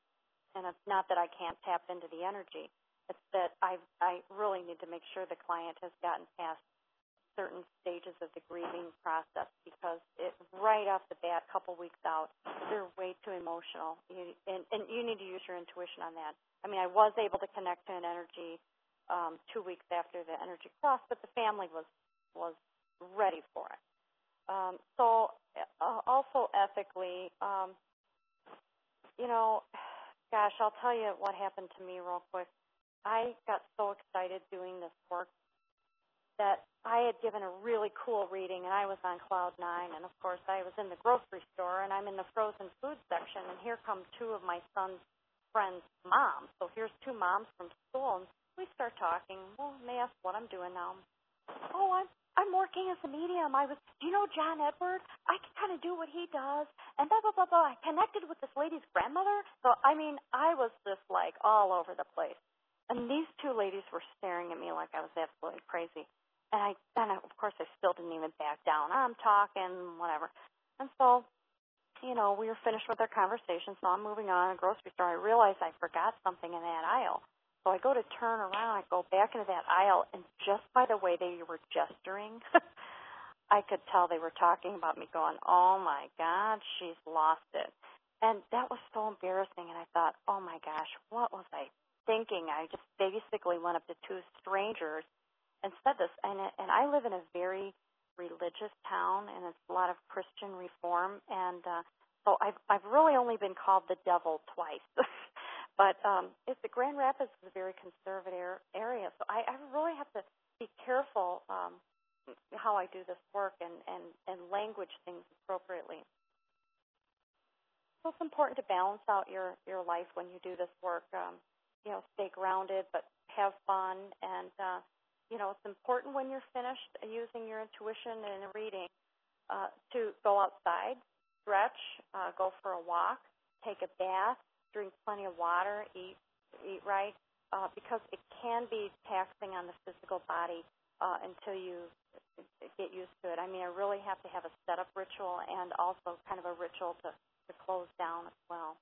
And it's not that I can't tap into the energy. It's that I I really need to make sure the client has gotten past certain stages of the grieving process, because it right off the bat, a couple weeks out, they're way too emotional. You, and, and you need to use your intuition on that. I mean, I was able to connect to an energy um, two weeks after the energy crossed, but the family was was ready for it. Um, so uh, also ethically, um, you know, gosh, I'll tell you what happened to me real quick. I got so excited doing this work that I had given a really cool reading, and I was on cloud nine. And, of course, I was in the grocery store, and I'm in the frozen food section, and here come two of my son's friends' moms. So here's two moms from school, and we start talking. Well, and they ask what I'm doing now. Oh, I'm I'm working as a medium. I was, do you know John Edward? I can kind of do what he does. And blah, blah, blah, blah. I connected with this lady's grandmother. So, I mean, I was just like all over the place. And these two ladies were staring at me like I was absolutely crazy. And I, and I, of course, I still didn't even back down. I'm talking, whatever. And so, you know, we were finished with our conversation. So I'm moving on to the grocery store. I realized I forgot something in that aisle. So I go to turn around, I go back into that aisle, and just by the way they were gesturing, I could tell they were talking about me going, oh, my God, she's lost it. And that was so embarrassing, and I thought, oh, my gosh, what was I thinking? I just basically went up to two strangers and said this, and, and I live in a very religious town, and it's a lot of Christian reform, and uh, so I've, I've really only been called the devil twice. But um, it's the Grand Rapids is a very conservative area, so I, I really have to be careful um, how I do this work and, and, and language things appropriately. So it's important to balance out your, your life when you do this work. Um, you know, stay grounded, but have fun. And, uh, you know, it's important when you're finished using your intuition and reading uh, to go outside, stretch, uh, go for a walk, take a bath, drink plenty of water, eat eat right, uh, because it can be taxing on the physical body uh, until you get used to it. I mean, I really have to have a setup ritual and also kind of a ritual to, to close down as well.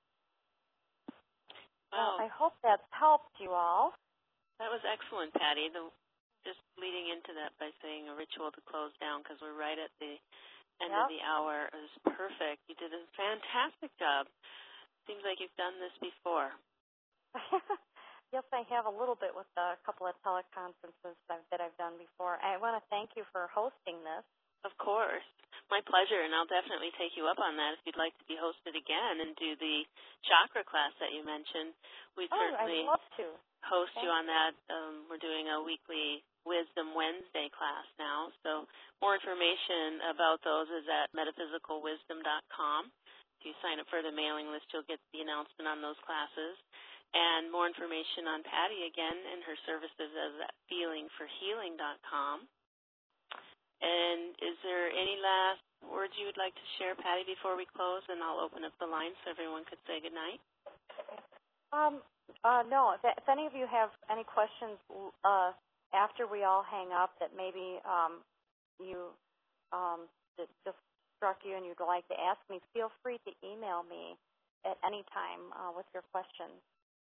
Wow. Uh, I hope that's helped you all. That was excellent, Patty. The, just leading into that by saying a ritual to close down, because we're right at the end yep. of the hour. It was perfect. You did a fantastic job. Seems like you've done this before. Yes, I have a little bit with a couple of teleconferences that I've done before. I want to thank you for hosting this. Of course. My pleasure, and I'll definitely take you up on that if you'd like to be hosted again and do the chakra class that you mentioned. We'd oh, certainly I'd love to. host thank you on that. Um, we're doing a weekly Wisdom Wednesday class now, so more information about those is at metaphysical wisdom dot com. If you sign up for the mailing list, you'll get the announcement on those classes. And more information on Patty, again, and her services is at feeling for healing dot com. And is there any last words you would like to share, Patty, before we close? And I'll open up the line so everyone could say goodnight. Um, uh, no, if, if any of you have any questions uh, after we all hang up that maybe um, you um, that just struck you and you'd like to ask me, feel free to email me at any time uh, with your questions.